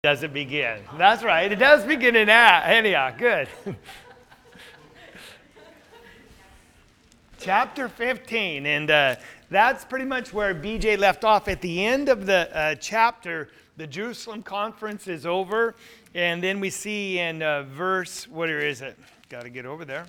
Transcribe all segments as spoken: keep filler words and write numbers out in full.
Does it begin? That's right. It does begin in Antioch. Good. Chapter fifteen, and uh, that's pretty much where B J left off. At the end of the uh, chapter, the Jerusalem conference is over, and then we see in uh, verse, what is it? Got to get over there.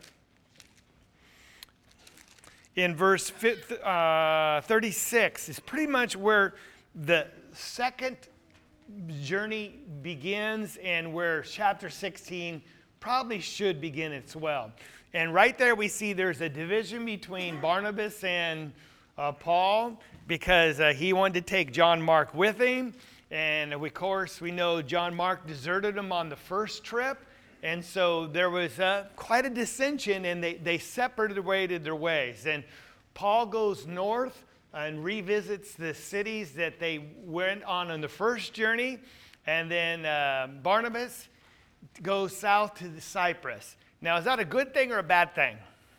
In verse uh, thirty-six is pretty much where the second journey begins and where chapter sixteen probably should begin as well. And right there we see there's a division between Barnabas and uh, Paul because uh, he wanted to take John Mark with him. And of course we know John Mark deserted him on the first trip. And so there was uh, quite a dissension, and they, they separated their ways. And Paul goes north and revisits the cities that they went on on the first journey. And then uh, Barnabas goes south to the Cyprus. Now, is that a good thing or a bad thing?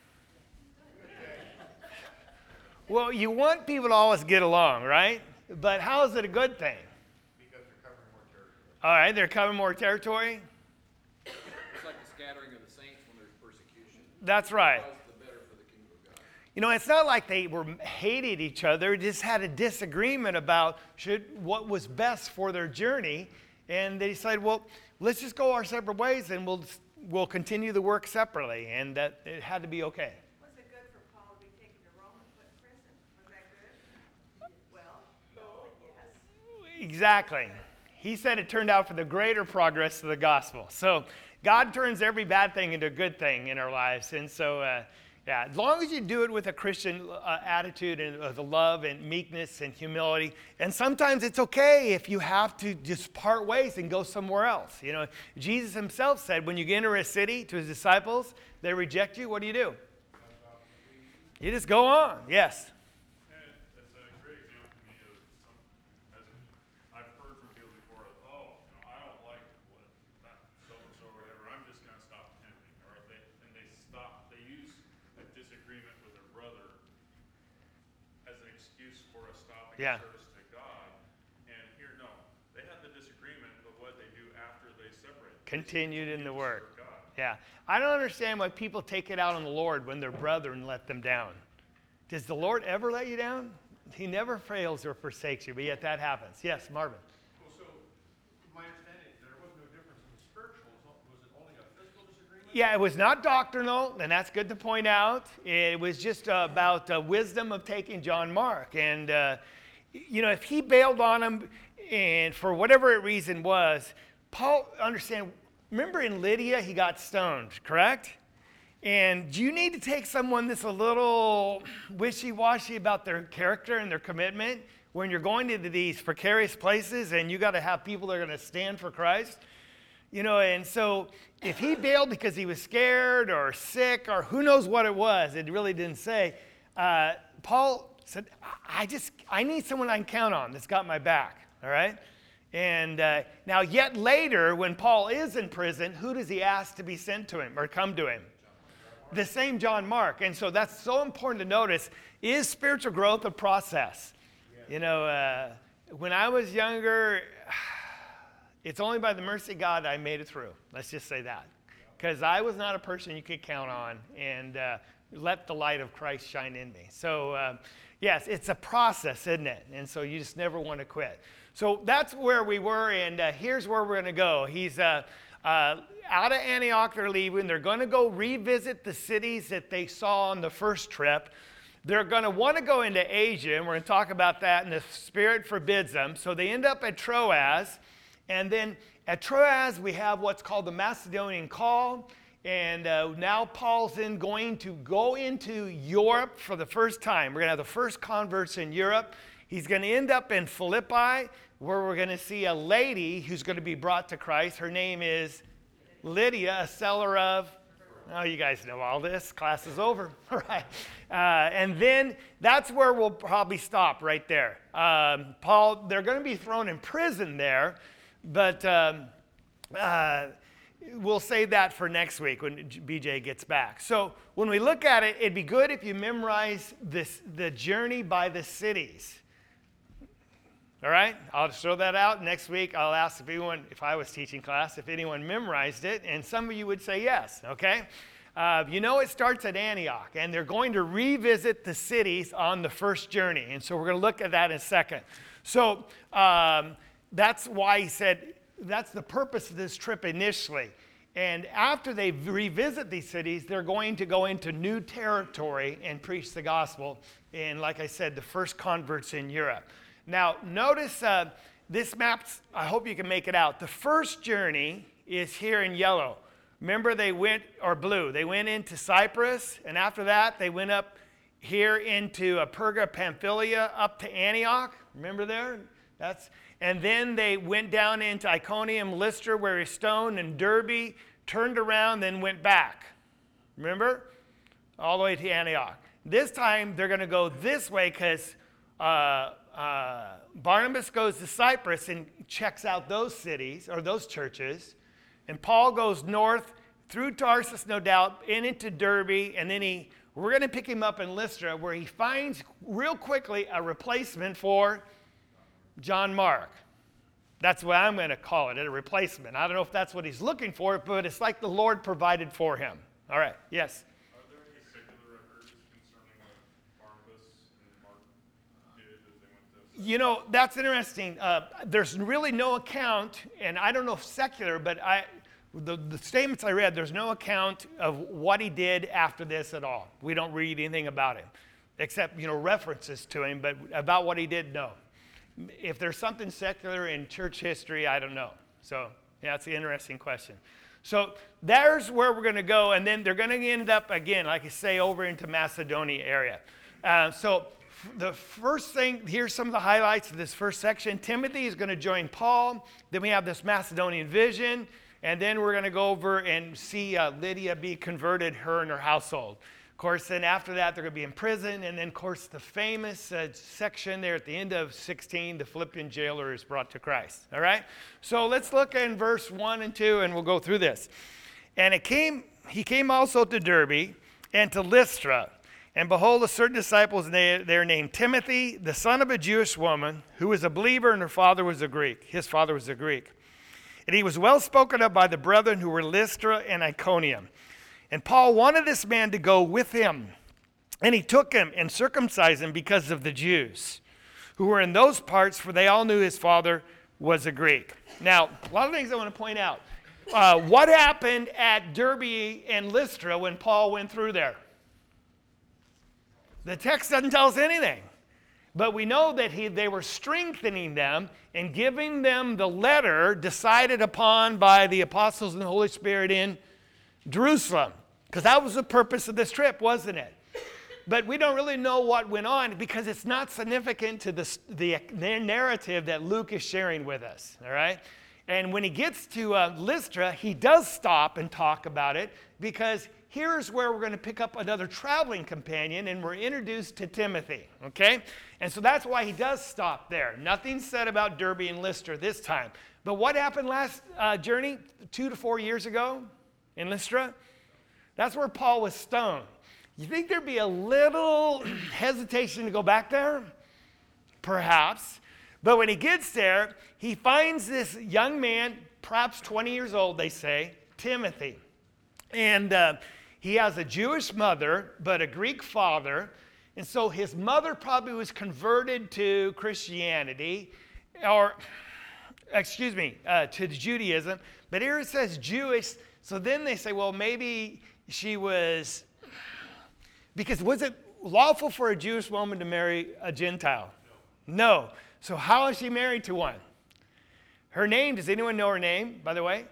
Well, you want people to always get along, right? But how is it a good thing? Because they're covering more territory. All right, they're covering more territory? It's like the scattering of the saints when there's persecution. That's right. The better for the kingdom of God. You know, it's not like they were hated each other, just had a disagreement about should what was best for their journey, and they decided, well, let's just go our separate ways, and we'll we'll continue the work separately, and that it had to be okay. Was it good for Paul to be taken to Rome and put in prison? Was that good? Well, no, yes. Exactly. He said it turned out for the greater progress of the gospel. So God turns every bad thing into a good thing in our lives, and so. Uh, Yeah, as long as you do it with a Christian uh, attitude and uh, the love and meekness and humility. And sometimes it's okay if you have to just part ways and go somewhere else. You know, Jesus himself said when you enter a city to his disciples, they reject you, what do you do? You just go on. Yes. Yeah. Service to God, and here no, they had the disagreement, but what they do after they separate. Continued in the work. God. Yeah. I don't understand why people take it out on the Lord when their brethren let them down. Does the Lord ever let you down? He never fails or forsakes you, but yet that happens. Yes, Marvin. Well, so, my understanding, there was no difference in the spiritual. Was it only a physical disagreement? Yeah, it was not doctrinal, and that's good to point out. It was just uh, about uh, wisdom of taking John Mark. And, uh, you know, if he bailed on him, and for whatever reason was, Paul, understand, remember in Lydia, he got stoned, correct? And do you need to take someone that's a little wishy-washy about their character and their commitment when you're going into these precarious places and you got to have people that are going to stand for Christ? You know, and so if he bailed because he was scared or sick or who knows what it was, it really didn't say, uh, Paul said, I just, I need someone I can count on that's got my back, all right? And uh, now yet later, when Paul is in prison, who does he ask to be sent to him or come to him? The same John Mark. And so that's so important to notice. Is spiritual growth a process? You know, uh, when I was younger, it's only by the mercy of God I made it through. Let's just say that. Because I was not a person you could count on and uh, let the light of Christ shine in me. So, uh, yes, it's a process, isn't it? And so you just never want to quit. So that's where we were, and uh, here's where we're going to go. He's uh, uh, out of Antioch, they're leaving. They're going to go revisit the cities that they saw on the first trip. They're going to want to go into Asia, and we're going to talk about that, and the Spirit forbids them. So they end up at Troas, and then at Troas we have what's called the Macedonian call. And uh, now Paul's in going to go into Europe for the first time. We're going to have the first converts in Europe. He's going to end up in Philippi, where we're going to see a lady who's going to be brought to Christ. Her name is Lydia, a seller of, oh, you guys know all this. Class is over. All right. Uh, and then that's where we'll probably stop right there. Um, Paul, they're going to be thrown in prison there, but... Um, uh, We'll save that for next week when B J gets back. So when we look at it, it'd be good if you memorize this, the journey by the cities. All right, I'll just throw that out. Next week, I'll ask if anyone, if I was teaching class, if anyone memorized it, and some of you would say yes, okay? Uh, you know it starts at Antioch, and they're going to revisit the cities on the first journey, and so we're going to look at that in a second. So um, that's why he said, that's the purpose of this trip initially. And after they revisit these cities, they're going to go into new territory and preach the gospel in, like I said, the first converts in Europe. Now, notice uh, this map, I hope you can make it out. The first journey is here in yellow. Remember, they went, or blue, they went into Cyprus, and after that, they went up here into uh, Perga, Pamphylia, up to Antioch. Remember there? That's, and then they went down into Iconium, Lystra, where he's stoned, and Derbe, turned around, then went back. Remember? All the way to Antioch. This time, they're going to go this way because uh, uh, Barnabas goes to Cyprus and checks out those cities, or those churches. And Paul goes north through Tarsus, no doubt, and into Derbe, and then he, we're going to pick him up in Lystra, where he finds real quickly a replacement for John Mark. That's what I'm going to call it, a replacement. I don't know if that's what he's looking for, but it's like the Lord provided for him. All right, yes? Are there any secular records concerning what Barnabas and Mark did as they went to? You know, that's interesting. Uh, there's really no account, and I don't know if secular, but I, the, the statements I read, there's no account of what he did after this at all. We don't read anything about him, except, you know, references to him, but about what he did, no. If there's something secular in church history, I don't know. So, yeah, that's an interesting question. So there's where we're going to go, and then they're going to end up, again, like I say, over into Macedonia area. Uh, so the first thing, here's some of the highlights of this first section. Timothy is going to join Paul. Then we have this Macedonian vision, and then we're going to go over and see uh, Lydia be converted, her and her household. Of course, then after that, they're going to be in prison. And then, of course, the famous uh, section there at the end of sixteen, the Philippian jailer is brought to Christ. All right? So let's look in verse one and two, and we'll go through this. And it came, he came also to Derbe and to Lystra. And behold, a certain disciple was there named Timothy, the son of a Jewish woman, who was a believer, and her father was a Greek. His father was a Greek. And he was well spoken of by the brethren who were Lystra and Iconium. And Paul wanted this man to go with him. And he took him and circumcised him because of the Jews who were in those parts, for they all knew his father was a Greek. Now, a lot of things I want to point out. Uh, what happened at Derbe and Lystra when Paul went through there? The text doesn't tell us anything. But we know that he, they were strengthening them and giving them the letter decided upon by the apostles and the Holy Spirit in Jerusalem. Because that was the purpose of this trip, wasn't it? But we don't really know what went on because it's not significant to the, the, the narrative that Luke is sharing with us, all right? And when he gets to uh, Lystra, he does stop and talk about it because here's where we're going to pick up another traveling companion, and we're introduced to Timothy, okay? And so that's why he does stop there. Nothing said about Derbe and Lystra this time. But what happened last uh, journey, two to four years ago in Lystra? That's where Paul was stoned. You think there'd be a little hesitation to go back there? Perhaps. But when he gets there, he finds this young man, perhaps twenty years old, they say, Timothy. And uh, he has a Jewish mother, but a Greek father. And so his mother probably was converted to Christianity, or, excuse me, uh, to Judaism. But here it says Jewish. So then they say, well, maybe she was, because was it lawful for a Jewish woman to marry a Gentile? No. No. So how is she married to one? Her name, does anyone know her name, by the way?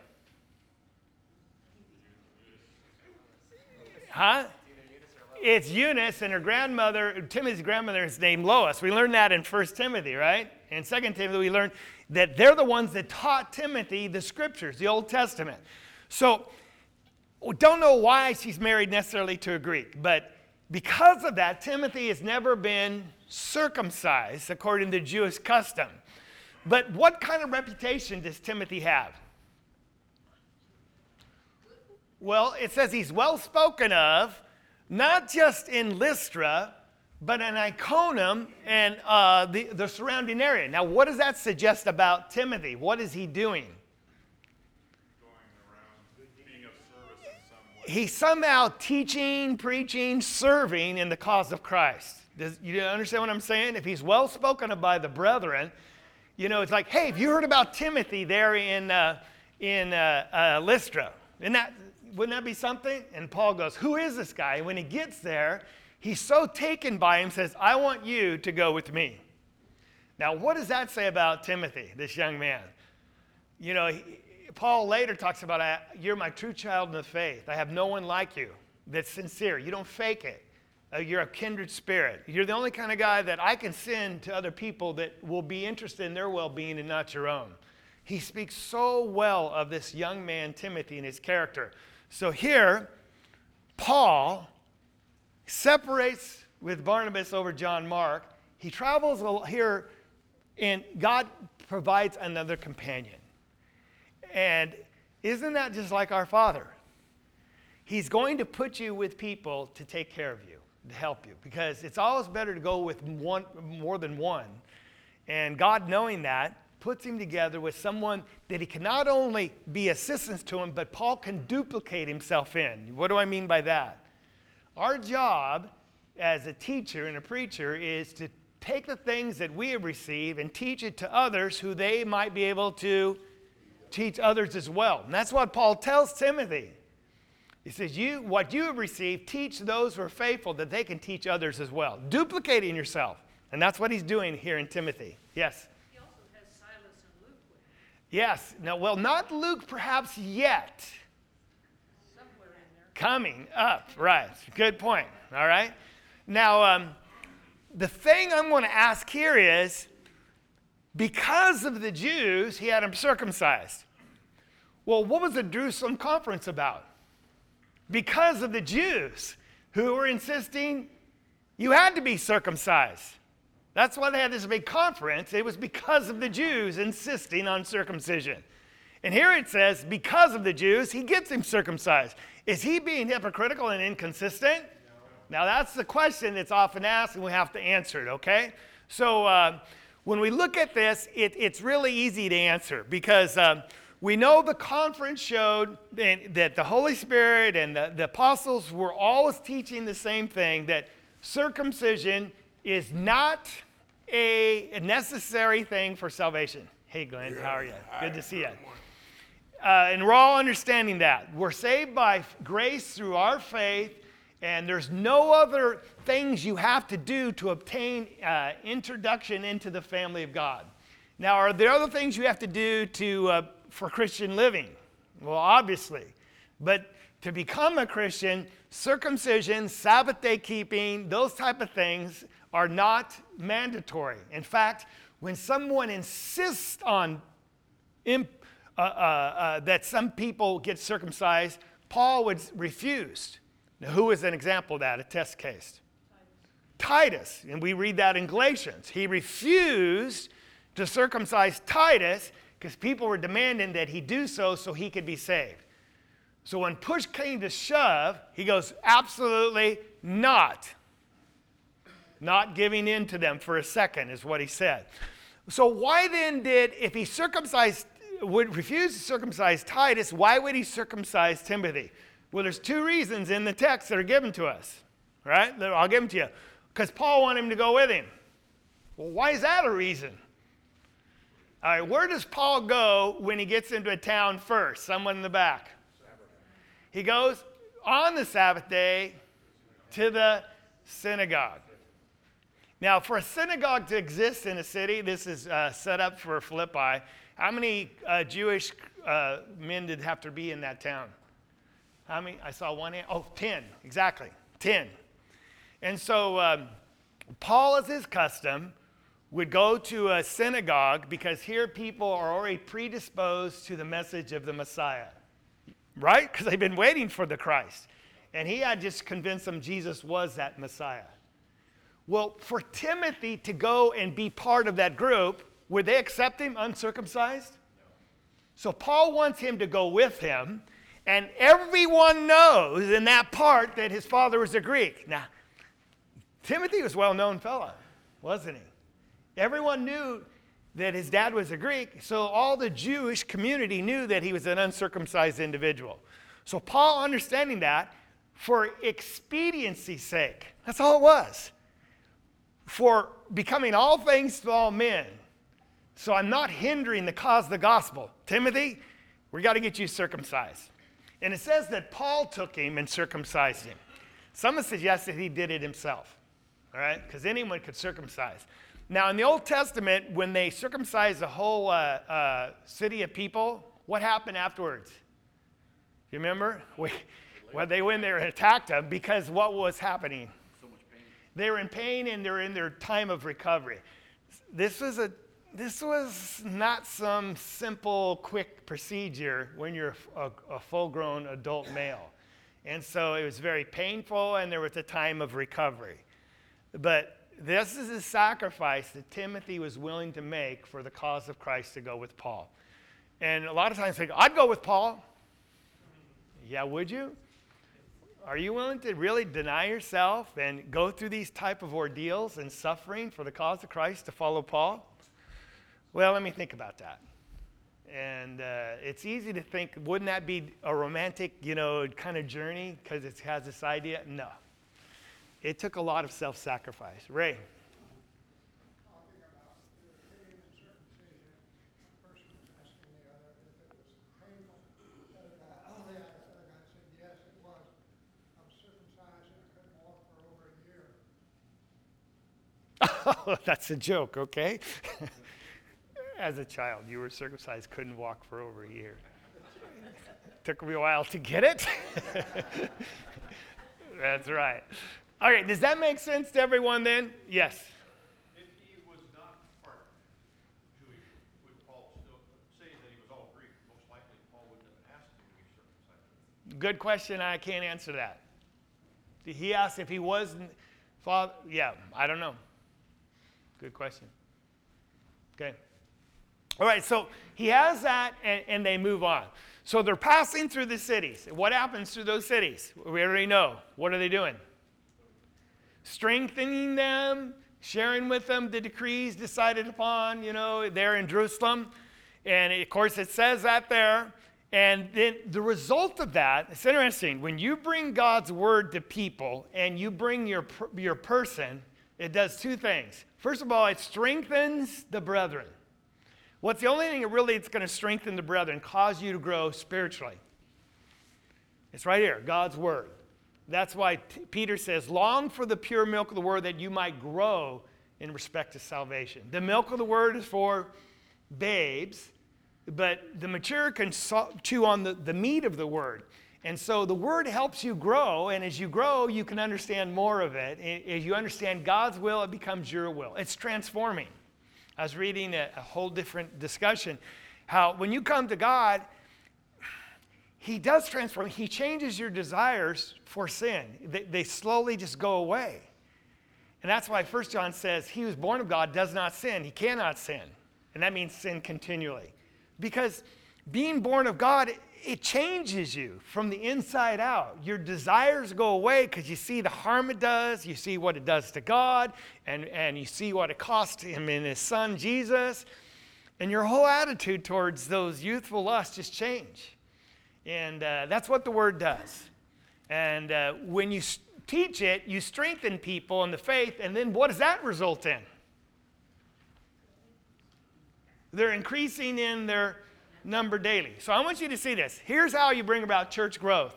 Huh? It's Eunice, and her grandmother, Timothy's grandmother, is named Lois. We learned that in First Timothy, right? In Second Timothy, we learned that they're the ones that taught Timothy the scriptures, the Old Testament. So we don't know why she's married necessarily to a Greek, but because of that, Timothy has never been circumcised according to Jewish custom. But what kind of reputation does Timothy have? Well, it says he's well spoken of, not just in Lystra, but in Iconium and uh, the, the surrounding area. Now, what does that suggest about Timothy? What is he doing? Going around being of service in some way. He's somehow teaching, preaching, serving in the cause of Christ. Does you understand what I'm saying? If he's well spoken of by the brethren, you know, it's like, hey, have you heard about Timothy there in uh, in uh, uh, Lystra? Isn't that, wouldn't that be something? And Paul goes, who is this guy? And when he gets there, he's so taken by him, says, I want you to go with me. Now, what does that say about Timothy, this young man? You know, he, Paul later talks about, you're my true child in the faith. I have no one like you that's sincere. You don't fake it. Uh, you're a kindred spirit. You're the only kind of guy that I can send to other people that will be interested in their well-being and not your own. He speaks so well of this young man, Timothy, and his character. So here, Paul separates with Barnabas over John Mark. He travels here, and God provides another companion. And isn't that just like our Father? He's going to put you with people to take care of you, to help you, because it's always better to go with one, more than one. And God, knowing that, puts him together with someone that he can not only be assistance to him, but Paul can duplicate himself in. What do I mean by that? Our job as a teacher and a preacher is to take the things that we have received and teach it to others who they might be able to teach others as well. And that's what Paul tells Timothy. He says, "You, what you have received, teach those who are faithful that they can teach others as well." Duplicating yourself. And that's what he's doing here in Timothy. Yes? He also has Silas and Luke with him, Yes. No, well, not Luke perhaps yet. somewhere in there. Coming up. Right. Good point. All right. Now, um, the thing I'm going to ask here is, because of the Jews, he had them circumcised. Well, what was the Jerusalem conference about? Because of the Jews who were insisting you had to be circumcised. That's why they had this big conference. It was because of the Jews insisting on circumcision. And here it says, because of the Jews, he gets him circumcised. Is he being hypocritical and inconsistent? No. Now, that's the question that's often asked, and we have to answer it, okay? So uh, when we look at this, it, it's really easy to answer, because um, we know the conference showed that the Holy Spirit and the, the apostles were always teaching the same thing, that circumcision is not a necessary thing for salvation. Hey, Glenn, how are you? Good to see you. Uh, and we're all understanding that. We're saved by grace through our faith, and there's no other things you have to do to obtain uh, introduction into the family of God. Now, are there other things you have to do to uh, for Christian living? Well, obviously. But to become a Christian, circumcision, Sabbath day keeping, those type of things are not mandatory. In fact, when someone insists on imp, uh, uh, uh, that some people get circumcised, Paul would refuse. Now, who is an example of that, a test case? Titus. Titus, and we read that in Galatians. He refused to circumcise Titus because people were demanding that he do so so he could be saved. So when push came to shove, he goes, absolutely not. Not giving in to them for a second is what he said. So why then did, if he circumcised, would refuse to circumcise Titus, why would he circumcise Timothy? Well, there's two reasons in the text that are given to us, right? I'll give them to you. Because Paul wanted him to go with him. Well, why is that a reason? All right, where does Paul go when he gets into a town first? Someone in the back. He goes on the Sabbath day to the synagogue. Now, for a synagogue to exist in a city, this is uh, set up for Philippi. How many uh, Jewish uh, men did have to be in that town? How many? I saw one hand. Oh, ten. Exactly. ten. And so um, Paul, as his custom, would go to a synagogue because here people are already predisposed to the message of the Messiah. Right? Because they've been waiting for the Christ. And he had just convinced them Jesus was that Messiah. Well, for Timothy to go and be part of that group, would they accept him uncircumcised? No. So Paul wants him to go with him, and everyone knows in that part that his father was a Greek. Now, Timothy was a well-known fella, wasn't he? Everyone knew that his dad was a Greek, so all the Jewish community knew that he was an uncircumcised individual. So Paul, understanding that, for expediency's sake, that's all it was, for becoming all things to all men. So I'm not hindering the cause of the gospel. Timothy, we got to get you circumcised. And it says that Paul took him and circumcised him. Some have suggested he did it himself, all right? Because anyone could circumcise. Now, in the Old Testament, when they circumcised the whole uh, uh, city of people, what happened afterwards? You remember? We, well, they went there and attacked them because what was happening? So much pain. They were in pain and they were in their time of recovery. This was a this was not some simple, quick procedure when you're a, a full-grown adult male. And so it was very painful and there was a time of recovery. But this is a sacrifice that Timothy was willing to make for the cause of Christ to go with Paul. And a lot of times they go, I'd go with Paul. Yeah, would you? Are you willing to really deny yourself and go through these type of ordeals and suffering for the cause of Christ to follow Paul? Well, let me think about that. And uh, it's easy to think, wouldn't that be a romantic, you know, kind of journey because it has this idea? No. It took a lot of self-sacrifice. Ray? Talking about the pain and circumcision, a person was asking the other if it was painful. The other guy, oh yeah, the other guy said yes, it was. I was circumcised and I couldn't walk for over a year. Oh, that's a joke, okay? As a child, you were circumcised, couldn't walk for over a year. Took me a while to get it. That's right. All right, does that make sense to everyone then? Yes. If he was not part Jewish, would Paul still say that he was all Greek? Most likely Paul wouldn't have been asked him to be circumcised. Good question. I can't answer that. He asked if he wasn't father. Yeah, I don't know. Good question. Okay. All right, so he has that, and, and they move on. So they're passing through the cities. What happens through those cities? We already know. What are they doing? Strengthening them, sharing with them the decrees decided upon, you know, there in Jerusalem. And of course, it says that there. And then the result of that, it's interesting. When you bring God's word to people and you bring your, your person, it does two things. First of all, it strengthens the brethren. What's the only thing that really it's going to strengthen the brethren, cause you to grow spiritually? It's right here, God's word. That's why T- Peter says, long for the pure milk of the word that you might grow in respect to salvation. The milk of the word is for babes, but the mature can so- chew on the, the meat of the word. And so the word helps you grow, and as you grow, you can understand more of it. As you understand God's will, it becomes your will. It's transforming. I was reading a, a whole different discussion, how when you come to God, he does transform. He changes your desires for sin. They, they slowly just go away. And that's why First John says, he who's born of God does not sin. He cannot sin. And that means sin continually. Because being born of God, it, it changes you from the inside out. Your desires go away because you see the harm it does. You see what it does to God. And, and you see what it cost him in his son, Jesus. And your whole attitude towards those youthful lusts just change. And uh, that's what the word does. And uh, when you s- teach it, you strengthen people in the faith. And then what does that result in? They're increasing in their number daily. So I want you to see this. Here's how you bring about church growth.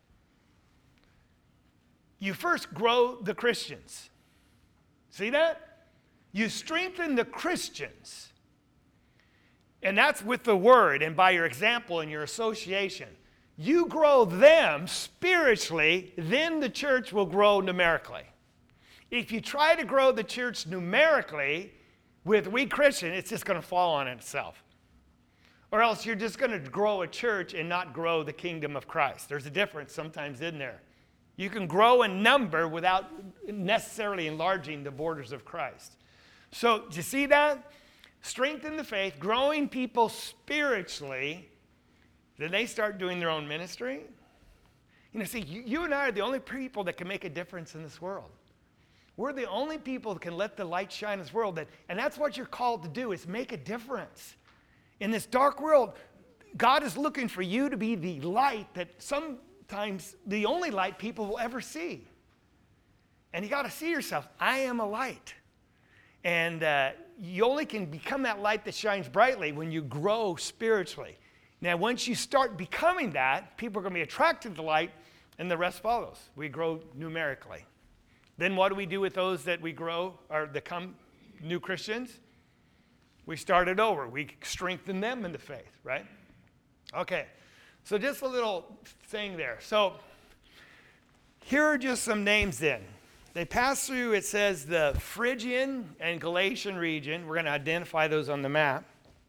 You first grow the Christians. See that? You strengthen the Christians. And that's with the word and by your example and your association. You grow them spiritually, then the church will grow numerically. If you try to grow the church numerically with we Christian, it's just going to fall on itself. Or else you're just going to grow a church and not grow the kingdom of Christ. There's a difference sometimes in there. You can grow in number without necessarily enlarging the borders of Christ. So, do you see that? Strengthen the faith, growing people spiritually. Then they start doing their own ministry. You know, see, you, you and I are the only people that can make a difference in this world. We're the only people that can let the light shine in this world. That, and that's what you're called to do, is make a difference. In this dark world, God is looking for you to be the light that sometimes the only light people will ever see. And you got to see yourself. I am a light. And uh, you only can become that light that shines brightly when you grow spiritually. Now, once you start becoming that, people are going to be attracted to the light, and the rest follows. We grow numerically. Then what do we do with those that we grow or become new Christians? We start it over. We strengthen them in the faith, right? Okay, so just a little thing there. So here are just some names then. They pass through, it says, the Phrygian and Galatian region. We're going to identify those on the map.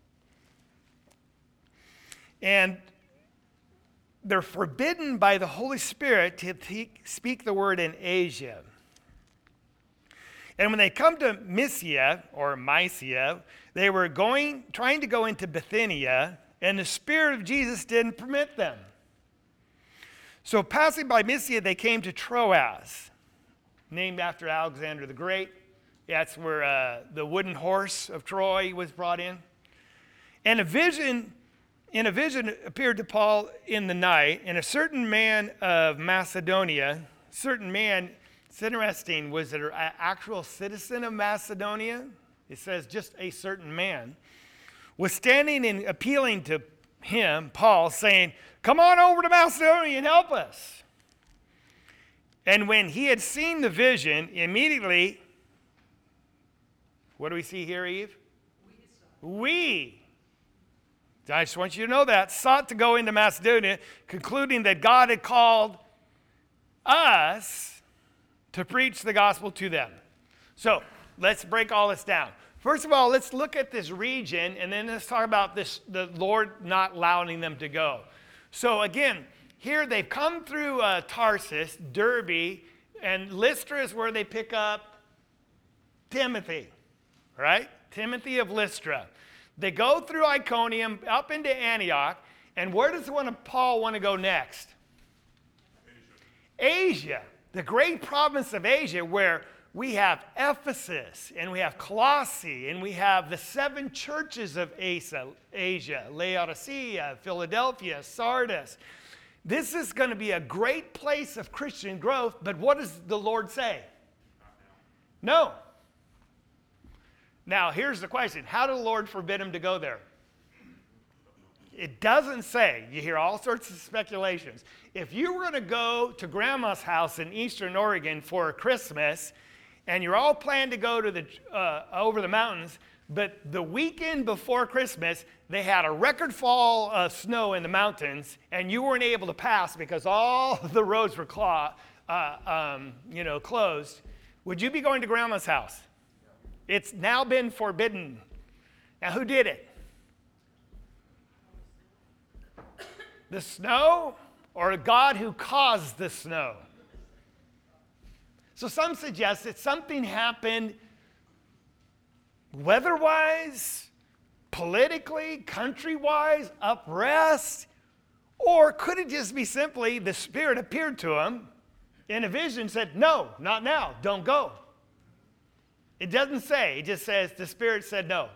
And they're forbidden by the Holy Spirit to speak the word in Asia. And when they come to Mysia, or Mysia, they were going, trying to go into Bithynia, and the Spirit of Jesus didn't permit them. So passing by Mysia, they came to Troas, named after Alexander the Great. That's where uh, the wooden horse of Troy was brought in. And a vision, in a vision appeared to Paul in the night, and a certain man of Macedonia, certain man, it's interesting, was it an actual citizen of Macedonia? It says just a certain man, was standing and appealing to him, Paul, saying, "Come on over to Macedonia and help us." And when he had seen the vision, immediately, what do we see here, Eve? We, I just want you to know that, sought to go into Macedonia, concluding that God had called us to preach the gospel to them. So let's break all this down. First of all, let's look at this region, and then let's talk about this, the Lord not allowing them to go. So again, here they've come through uh, Tarsus, Derbe, and Lystra is where they pick up Timothy, right? Timothy of Lystra. They go through Iconium up into Antioch, and where does one Paul want to go next? Asia. Asia, the great province of Asia, where we have Ephesus, and we have Colossae, and we have the seven churches of Asia, Asia, Laodicea, Philadelphia, Sardis. This is going to be a great place of Christian growth, but what does the Lord say? No. Now, here's the question. How did the Lord forbid him to go there? It doesn't say. You hear all sorts of speculations. If you were going to go to Grandma's house in Eastern Oregon for Christmas, and you're all planned to go to the uh, over the mountains, but the weekend before Christmas, they had a record fall of snow in the mountains, and you weren't able to pass because all the roads were claw, uh, um, you know, closed, would you be going to Grandma's house? It's now been forbidden. Now, who did it? The snow, or a God who caused the snow? So some suggest that something happened weather-wise, politically, country-wise, up-rest, or could it just be simply the Spirit appeared to him in a vision and said, "No, not now, don't go." It doesn't say, it just says the Spirit said no.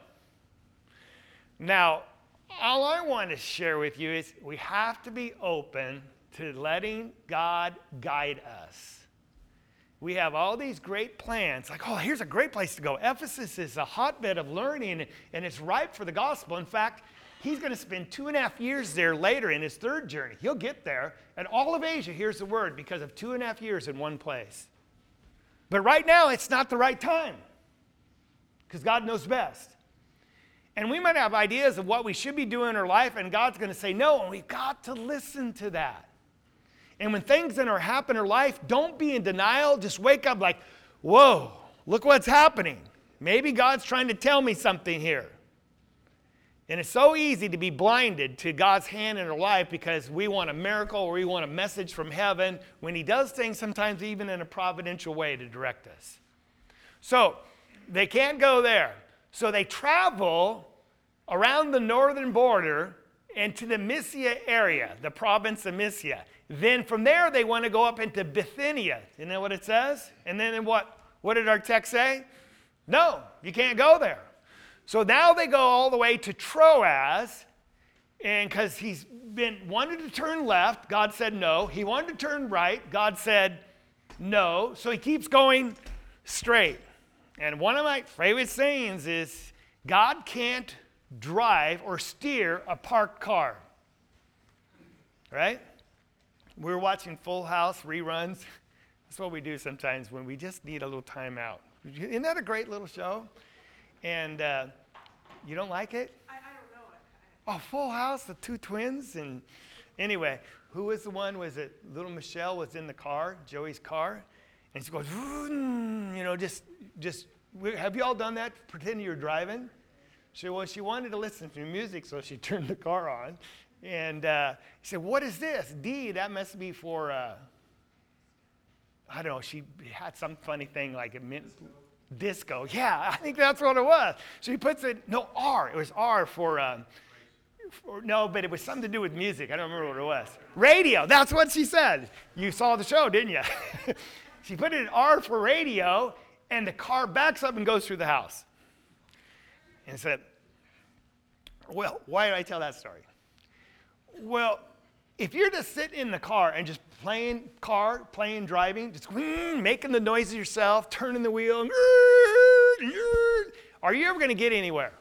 Now, all I want to share with you is we have to be open to letting God guide us. We have all these great plans, like, oh, here's a great place to go. Ephesus is a hotbed of learning, and it's ripe for the gospel. In fact, he's going to spend two and a half years there later in his third journey. He'll get there, and all of Asia hears the word because of two and a half years in one place. But right now, it's not the right time because God knows best. And we might have ideas of what we should be doing in our life, and God's going to say no, and we've got to listen to that. And when things that are happening in our life, don't be in denial. Just wake up like, whoa, look what's happening. Maybe God's trying to tell me something here. And it's so easy to be blinded to God's hand in our life because we want a miracle or we want a message from heaven when he does things sometimes even in a providential way to direct us. So they can't go there. So they travel around the northern border and to the Mysia area, the province of Mysia. Then from there, they want to go up into Bithynia. You know what it says? And then what, What did our text say? No, you can't go there. So now they go all the way to Troas, and because he's been wanted to turn left, God said no. He wanted to turn right, God said no. So he keeps going straight. And one of my favorite sayings is, God can't drive or steer a parked car. Right? We were watching Full House reruns. That's what we do sometimes when we just need a little time out. Isn't that a great little show? And uh, you don't like it? I, I don't know it. Oh, Full House, the two twins. And anyway, who was the one? Was it little Michelle was in the car, Joey's car? And she goes, you know, just, just, have you all done that? Pretend you're driving? She, well, she wanted to listen to music, so she turned the car on. And uh, he said, what is this? D, that must be for, uh, I don't know, she had some funny thing like it meant disco. Yeah, I think that's what it was. So he puts it, no, R. It was R for, um, for, no, but it was something to do with music. I don't remember what it was. Radio, that's what she said. You saw the show, didn't you? She put it in R for radio, and the car backs up and goes through the house. And said, well, why did I tell that story? Well, if you're just sitting in the car and just playing car, playing driving, just making the noises yourself, turning the wheel, are you ever going to get anywhere?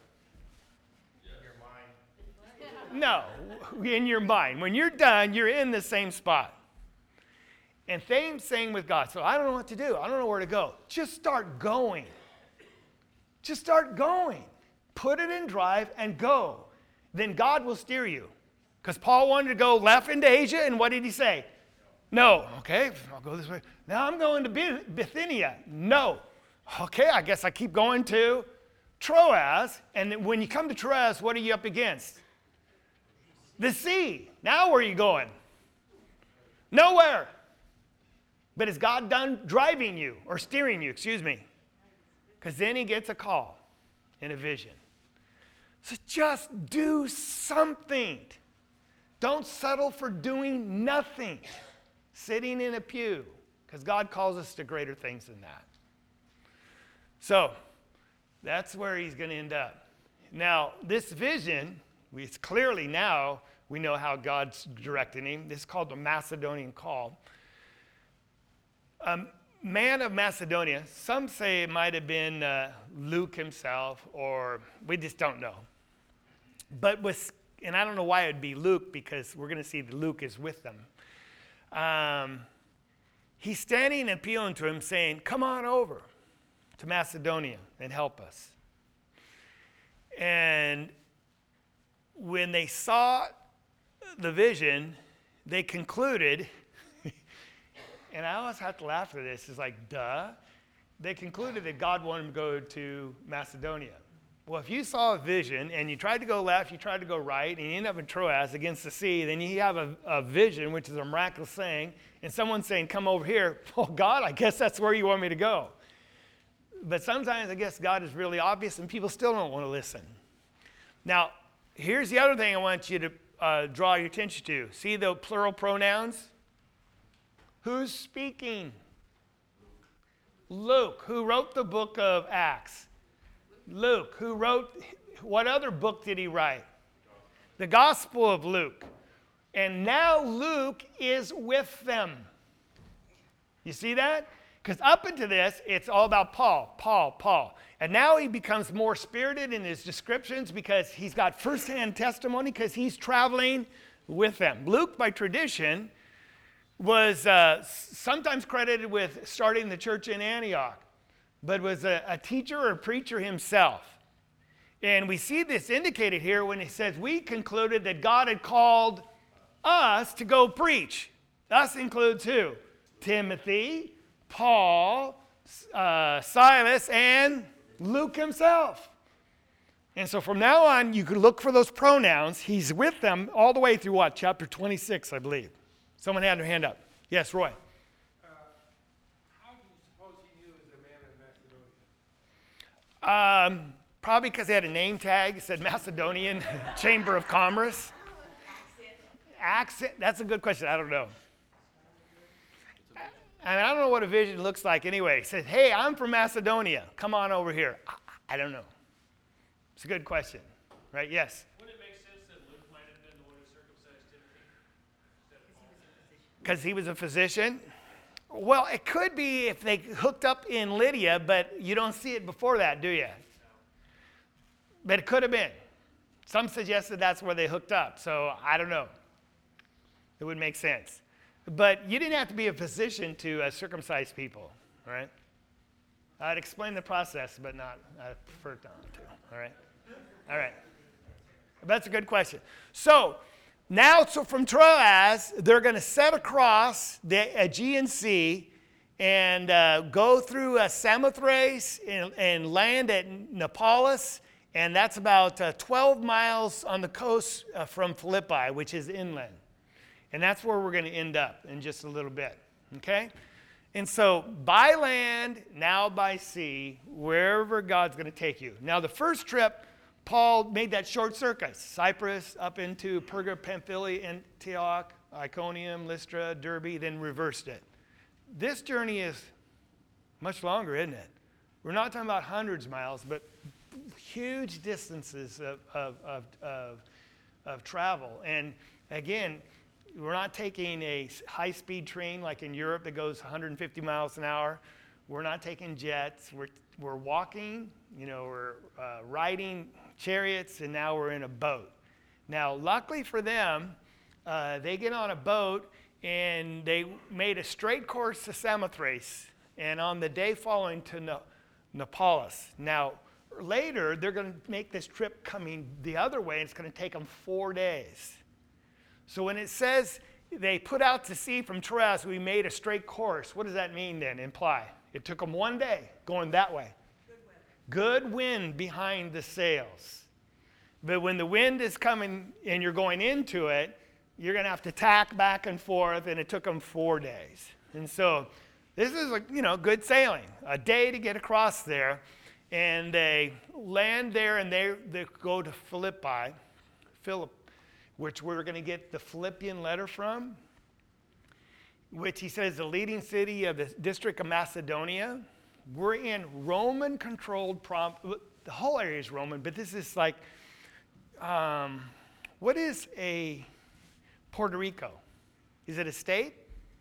In your mind. No, in your mind. When you're done, you're in the same spot. And same saying with God. So I don't know what to do. I don't know where to go. Just start going. Just start going. Put it in drive and go. Then God will steer you. Because Paul wanted to go left into Asia, and what did he say? No. Okay, I'll go this way. Now I'm going to Bithynia. No. Okay, I guess I keep going to Troas. And when you come to Troas, what are you up against? The sea. Now where are you going? Nowhere. But is God done driving you or steering you? Excuse me. Because then he gets a call in a vision. So just do something. Don't settle for doing nothing, sitting in a pew, because God calls us to greater things than that. So that's where he's going to end up. Now, this vision, it's clearly now we know how God's directing him. This is called the Macedonian call. Um, man of Macedonia, some say it might have been uh, Luke himself, or we just don't know. But with, and I don't know why it would be Luke, because we're going to see that Luke is with them. Um, he's standing and appealing to him, saying, come on over to Macedonia and help us. And when they saw the vision, they concluded, and I always have to laugh at this, it's like, duh. They concluded that God wanted them to go to Macedonia. Well, if you saw a vision and you tried to go left, you tried to go right, and you end up in Troas against the sea, then you have a, a vision, which is a miraculous thing, and someone's saying, come over here. Oh, God, I guess that's where you want me to go. But sometimes I guess God is really obvious, and people still don't want to listen. Now, here's the other thing I want you to uh, draw your attention to. See the plural pronouns? Who's speaking? Luke. Who wrote the book of Acts? Luke. Who wrote, what other book did he write? The Gospel of Luke. And now Luke is with them. You see that? Because up into this, it's all about Paul, Paul, Paul. And now he becomes more spirited in his descriptions because he's got firsthand testimony because he's traveling with them. Luke, by tradition, was uh, sometimes credited with starting the church in Antioch, but was a, a teacher or a preacher himself. And we see this indicated here when he says, we concluded that God had called us to go preach. Us includes who? Timothy, Paul, uh, Silas, and Luke himself. And so from now on, you could look for those pronouns. He's with them all the way through what? Chapter twenty-six, I believe. Someone had their hand up. Yes, Roy. Uh, how do you suppose he knew as a man of Macedonia? Um, probably because they had a name tag that said Macedonian Chamber of Commerce. Accent. That's a good question. I don't know. And I don't know what a vision looks like anyway. He says, hey, I'm from Macedonia. Come on over here. I, I don't know. It's a good question, right? Yes? Would it make sense that Luke might have been the one who circumcised Timothy instead of Paul? Because he was a physician? Well, it could be if they hooked up in Lydia, but you don't see it before that, do you? But it could have been. Some suggested that's where they hooked up, so I don't know. It would make sense. But you didn't have to be a physician to uh, circumcise people, all right? I'd explain the process, but not, I prefer not to, all right? All right. That's a good question. So now, so from Troas, they're going to set across the Aegean Sea and uh, go through uh, Samothrace and, and land at Neapolis, and that's about uh, twelve miles on the coast uh, from Philippi, which is inland. And that's where we're going to end up in just a little bit, okay? And so by land, now by sea, wherever God's going to take you. Now the first trip, Paul made that short circuit, Cyprus up into Perga, Pamphylia, Antioch, Iconium, Lystra, Derbe, then reversed it. This journey is much longer, isn't it? We're not talking about hundreds of miles, but huge distances of, of, of, of, of travel. And again, we're not taking a high-speed train like in Europe that goes one hundred fifty miles an hour. We're not taking jets. We're, we're walking, you know, we're uh, riding chariots, and now we're in a boat. Now, luckily for them, uh, they get on a boat, and they made a straight course to Samothrace, and on the day following to ne- Neapolis. Now, later, they're going to make this trip coming the other way, and it's going to take them four days. So when it says they put out to sea from Troas, we made a straight course, what does that mean then, imply? It took them one day going that way. Good wind. Good wind behind the sails. But when the wind is coming and you're going into it, you're going to have to tack back and forth, and it took them four days. And so this is, a, you know, good sailing. A day to get across there, and they land there, and they, they go to Philippi, Philippi. Which we're going to get the Philippian letter from, which he says the leading city of the district of Macedonia. We're in Roman-controlled, prom- the whole area is Roman, but this is like, um, what is a Puerto Rico? Is it a state?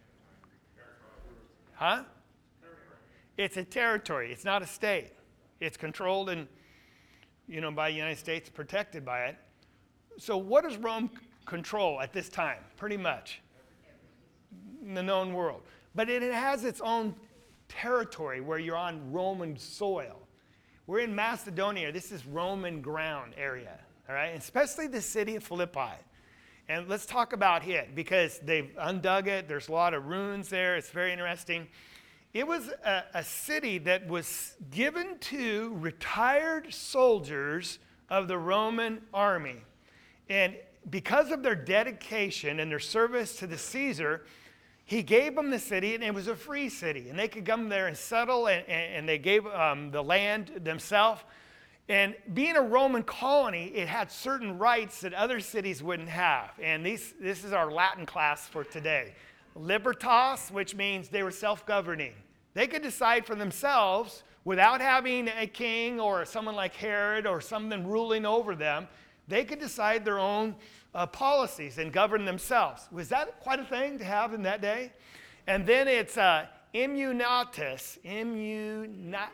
Huh? It's a territory. It's not a state. It's controlled and, you know, by the United States, protected by it. So what does Rome c- control at this time? Pretty much in the known world. But it, it has its own territory where you're on Roman soil. We're in Macedonia. This is Roman ground area, all right? And especially the city of Philippi. And let's talk about it because they've undug it. There's a lot of ruins there. It's very interesting. It was a, a city that was given to retired soldiers of the Roman army. And because of their dedication and their service to the Caesar, he gave them the city, and it was a free city. And they could come there and settle, and, and, and they gave um, the land themselves. And being a Roman colony, it had certain rights that other cities wouldn't have. And these, this is our Latin class for today. Libertas, which means they were self-governing. They could decide for themselves without having a king or someone like Herod or someone ruling over them. They could decide their own uh, policies and govern themselves. Was that quite a thing to have in that day? And then it's uh, immunitas, immunat.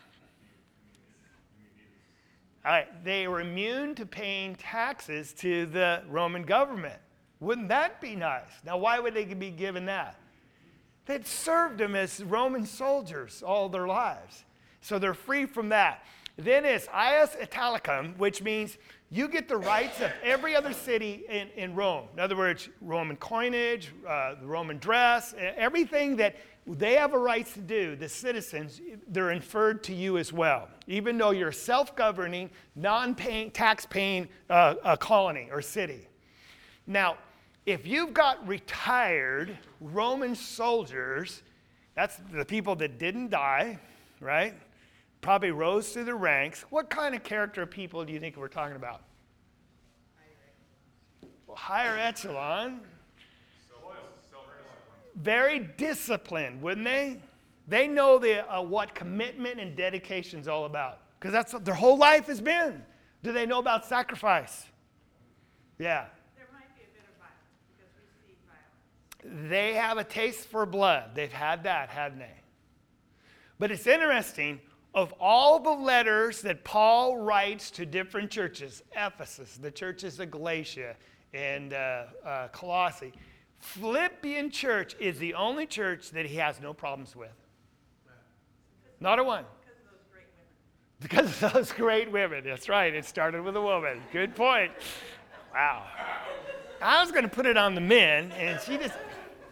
All right, they were immune to paying taxes to the Roman government. Wouldn't that be nice? Now, why would they be given that? They'd served them as Roman soldiers all their lives. So they're free from that. Then it's ius italicum, which means you get the rights of every other city in, in Rome. In other words, Roman coinage, uh, the Roman dress, everything that they have a right to do, the citizens, they're inferred to you as well, even though you're a self-governing, non-paying, tax-paying uh, a colony or city. Now, if you've got retired Roman soldiers, that's the people that didn't die, right? Probably rose through the ranks. What kind of character of people do you think we're talking about? Well, higher echelon. very disciplined, wouldn't they? They know the, uh, what commitment and dedication is all about, because that's what their whole life has been. Do they know about sacrifice? Yeah. There might be a bit of violence because we see violence. They have a taste for blood. They've had that, hadn't they? But it's interesting, of all the letters that Paul writes to different churches, Ephesus, the churches of Galatia, and uh, uh, Colossae, Philippian church is the only church that he has no problems with. Not a one. Because of those great women. Because of those great women. That's right. It started with a woman. Good point. Wow. I was going to put it on the men, and she just.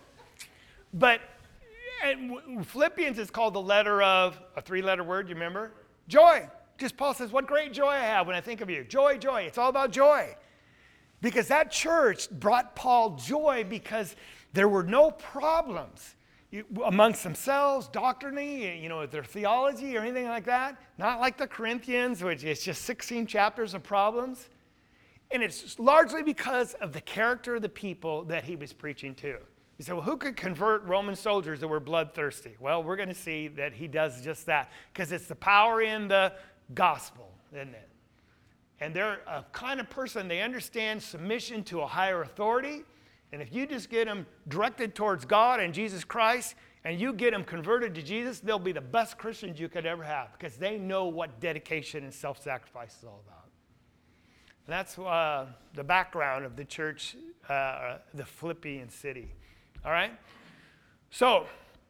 But and Philippians is called the letter of a three-letter word. You remember? Joy. Just Paul says, "What great joy I have when I think of you." Joy, joy. It's all about joy. Because that church brought Paul joy because there were no problems amongst themselves, doctrinally, you know, their theology or anything like that. Not like the Corinthians, which is just sixteen chapters of problems. And it's largely because of the character of the people that he was preaching to. You say, well, who could convert Roman soldiers that were bloodthirsty? Well, we're going to see that he does just that, because it's the power in the gospel, isn't it? And they're a kind of person, they understand submission to a higher authority. And if you just get them directed towards God and Jesus Christ, and you get them converted to Jesus, they'll be the best Christians you could ever have, because they know what dedication and self-sacrifice is all about. And that's uh, the background of the church, uh, the Philippian city. All right? So,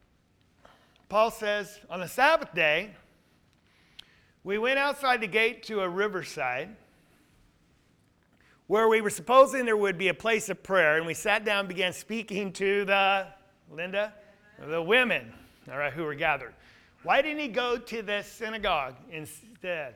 Paul says, on the Sabbath day, we went outside the gate to a riverside where we were supposing there would be a place of prayer, and we sat down and began speaking to the, Linda, the women, all right, who were gathered. Why didn't he go to the synagogue instead?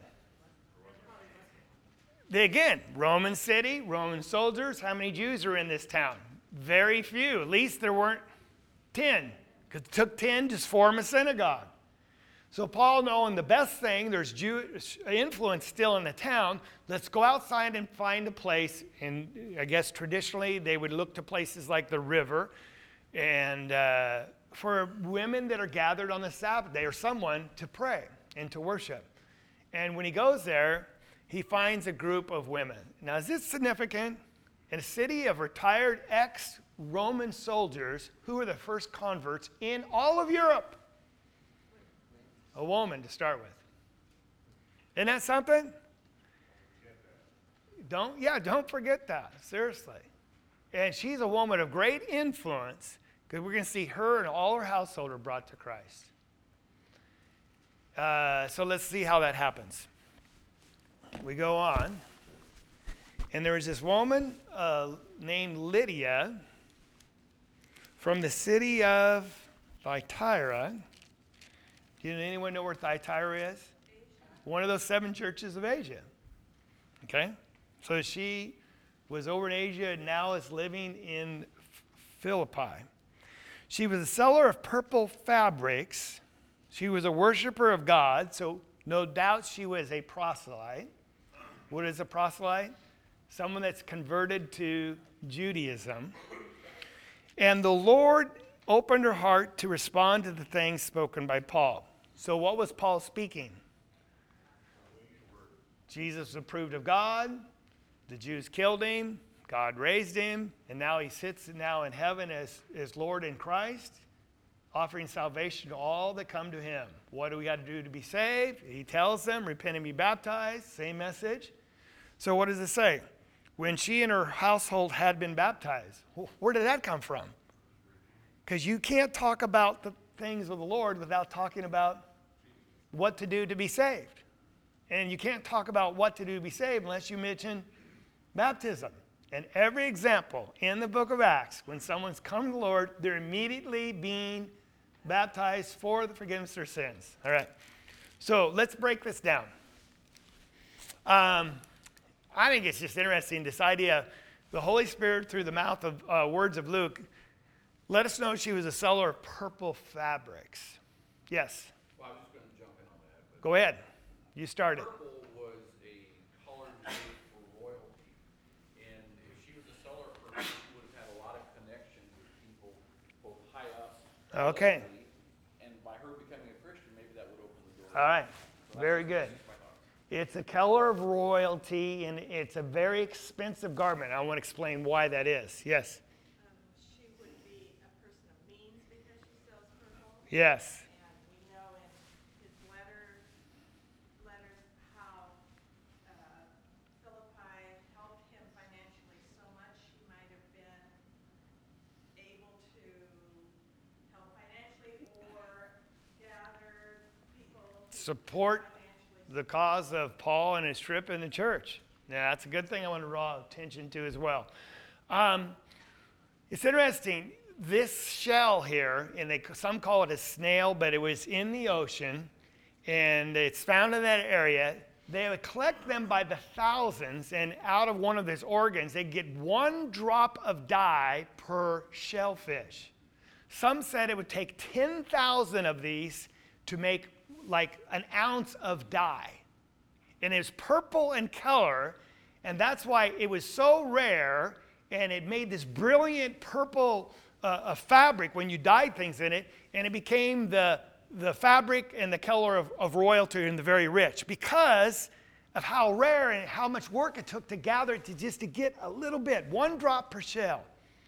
They, again, Roman city, Roman soldiers. How many Jews are in this town? Very few. At least there weren't ten, because it took ten to form a synagogue. So Paul, knowing the best thing, there's Jewish influence still in the town, let's go outside and find a place. And I guess traditionally they would look to places like the river, and uh, for women that are gathered on the Sabbath day, or someone to pray and to worship. And when he goes there, he finds a group of women. Now, is this significant? In a city of retired ex-Roman soldiers, who were the first converts in all of Europe? A woman to start with. Isn't that something? Don't, yeah, don't forget that, seriously. And she's a woman of great influence, because we're going to see her and all her household are brought to Christ. Uh, so let's see how that happens. We go on. And there was this woman uh, named Lydia from the city of Thyatira. Do anyone know where Thyatira is? Asia. One of those seven churches of Asia. Okay? So she was over in Asia and now is living in Philippi. She was a seller of purple fabrics. She was a worshiper of God, so no doubt she was a proselyte. What is a proselyte? Someone that's converted to Judaism. And the Lord opened her heart to respond to the things spoken by Paul. So what was Paul speaking? Jesus approved of God. The Jews killed him. God raised him. And now he sits now in heaven as, as Lord in Christ, offering salvation to all that come to him. What do we got to do to be saved? He tells them, repent and be baptized. Same message. So what does it say? When she and her household had been baptized. Where did that come from? Because you can't talk about the things of the Lord without talking about what to do to be saved. And you can't talk about what to do to be saved unless you mention baptism. And every example in the book of Acts, when someone's come to the Lord, they're immediately being baptized for the forgiveness of their sins. All right. So let's break this down. Um, I think it's just interesting, this idea of the Holy Spirit through the mouth of uh, words of Luke. Let us know she was a seller of purple fabrics. Yes? Well, I was just going to jump in on that. But Go ahead. You started. purple was a color used for royalty. And if she was a seller of purple, she would have had a lot of connection with people, both high Okay. And by her becoming a Christian, maybe that would open the door. All right. Very good. It's a color of royalty, and it's a very expensive garment. I want to explain why that is. Yes. Um, she would be a person of means because she sells purple. Yes. And we know in his letter, letters how uh, Philippi helped him financially so much, he might have been able to help financially or gather people to Support financially. the cause of Paul and his trip in the church. Now, that's a good thing I want to draw attention to as well. Um, it's interesting. This shell here, and they, some call it a snail, but it was in the ocean, and it's found in that area. They would collect them by the thousands, and out of one of these organs, they get one drop of dye per shellfish. Some said it would take ten thousand of these to make like an ounce of dye. And it's purple in color, and that's why it was so rare, and it made this brilliant purple uh, uh, fabric when you dyed things in it, and it became the, the fabric and the color of, of royalty and the very rich because of how rare and how much work it took to gather it to just to get a little bit, one drop per shell.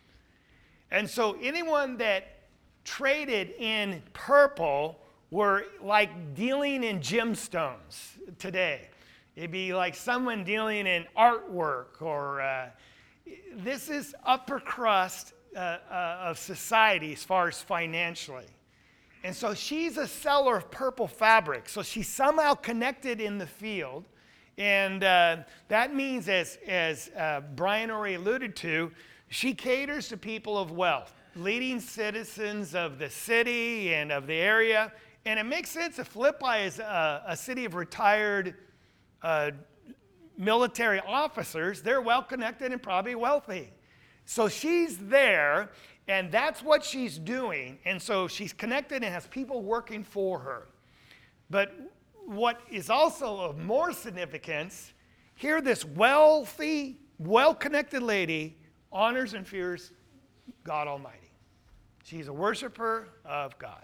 And so anyone that traded in purple were like dealing in gemstones today. It'd be like someone dealing in artwork, or uh, this is upper crust uh, uh, of society as far as financially. And so she's a seller of purple fabric. So she's somehow connected in the field. And uh, that means, as, as uh, Brian already alluded to, she caters to people of wealth, leading citizens of the city and of the area. And it makes sense if Philippi is a, a city of retired uh, military officers. They're well connected and probably wealthy. So she's there, and that's what she's doing. And so she's connected and has people working for her. But what is also of more significance, here this wealthy, well-connected lady honors and fears God Almighty. She's a worshiper of God.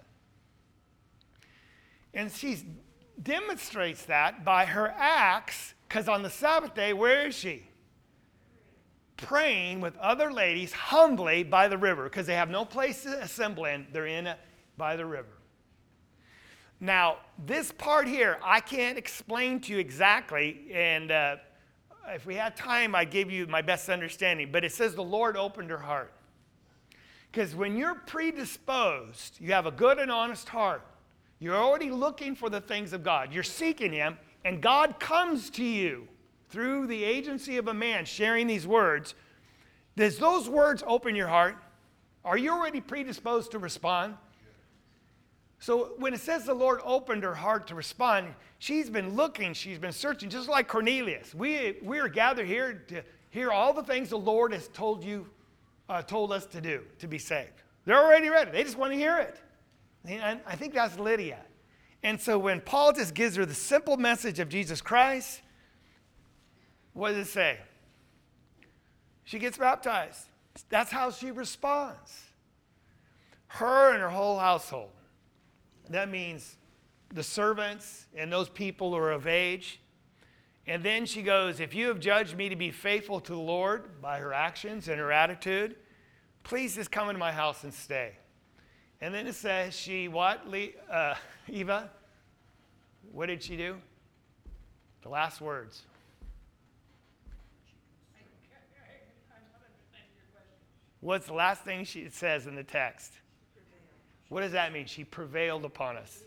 And she demonstrates that by her acts, because on the Sabbath day, where is she? Praying with other ladies humbly by the river, because they have no place to assemble in. They're in a, by the river. Now, this part here, I can't explain to you exactly, and uh, if we had time, I'd give you my best understanding. But it says the Lord opened her heart. Because when you're predisposed, you have a good and honest heart. You're already looking for the things of God. You're seeking Him, and God comes to you through the agency of a man sharing these words. Does those words open your heart? Are you already predisposed to respond? So when it says the Lord opened her heart to respond, she's been looking, she's been searching, just like Cornelius. We, we are gathered here to hear all the things the Lord has told you, uh, told us to do to be saved. They're already ready. They just want to hear it. And I think that's Lydia. And so when Paul just gives her the simple message of Jesus Christ, what does it say? She gets baptized. That's how she responds. Her and her whole household. That means the servants and those people who are of age. And then she goes, if you have judged me to be faithful to the Lord by her actions and her attitude, please just come into my house and stay. And then it says she, what, uh, Eva? What did she do? The last words. What's the last thing she it says in the text? What does that mean? She prevailed upon us.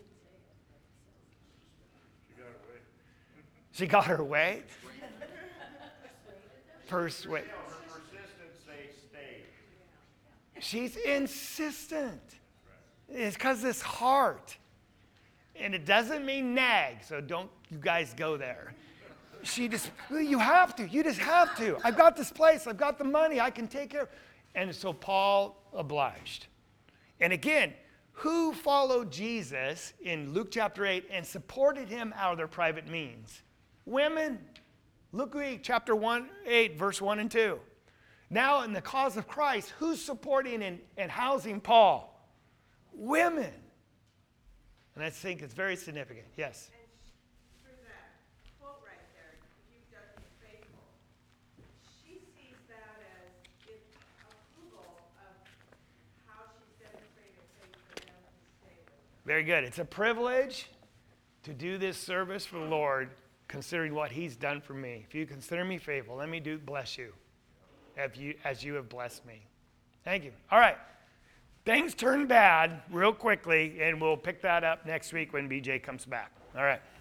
She got her way. She got her way? Persuade. Her persistence, they stayed. She's insistent. It's because this heart. And it doesn't mean nag, so don't you guys go there. She just, you have to. You just have to. I've got this place. I've got the money. I can take care of it. And so Paul obliged. And again, who followed Jesus in Luke chapter eight and supported him out of their private means? Women. Luke chapter one, eight, verse one and two. Now in the cause of Christ, who's supporting and, and housing Paul? women. And I think it's very significant. Yes. And sh- through that quote right there, you've done me faithful. She sees that as if approval of how she's demonstrated faith for them to stay with her. Very good. It's a privilege to do this service for the Lord, considering what He's done for me. If you consider me faithful, let me do bless you, as you, as you have blessed me. Thank you. All right. Things turn bad real quickly, and we'll pick that up next week when B J comes back. All right.